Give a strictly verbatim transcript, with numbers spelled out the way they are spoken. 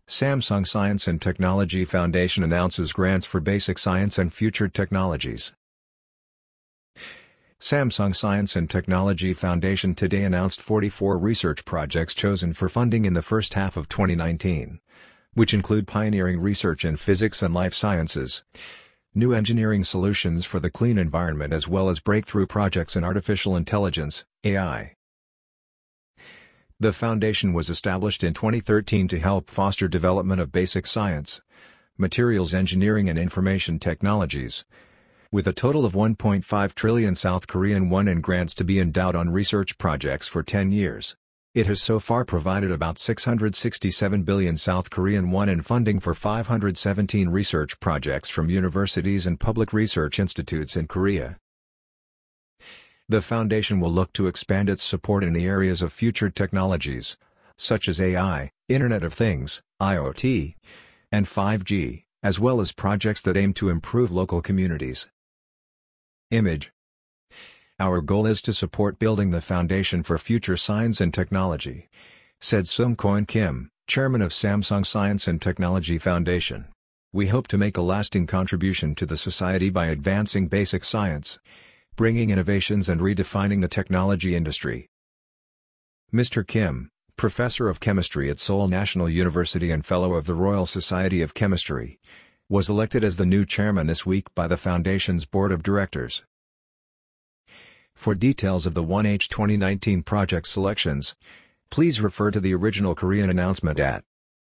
Samsung Science and Technology Foundation announces grants for basic science and future technologies. Samsung Science and Technology Foundation today announced forty-four research projects chosen for funding in the first half of twenty nineteen, which include pioneering research in physics and life sciences, new engineering solutions for the clean environment as well as breakthrough projects in artificial intelligence, A I. The foundation was established in twenty thirteen to help foster development of basic science, materials engineering and information technologies, with a total of one point five trillion South Korean won in grants to be endowed on research projects for ten years. It has so far provided about six hundred sixty-seven billion South Korean won in funding for five hundred seventeen research projects from universities and public research institutes in Korea. The foundation will look to expand its support in the areas of future technologies, such as A I, Internet of Things, I O T, and five G, as well as projects that aim to improve local communities. Image. Our goal is to support building the foundation for future science and technology, said Sung Koin Kim, chairman of Samsung Science and Technology Foundation. We hope to make a lasting contribution to the society by advancing basic science, bringing innovations and redefining the technology industry. Mister Kim, professor of chemistry at Seoul National University and fellow of the Royal Society of Chemistry, was elected as the new chairman this week by the foundation's board of directors. For details of the one H twenty nineteen project selections, please refer to the original Korean announcement at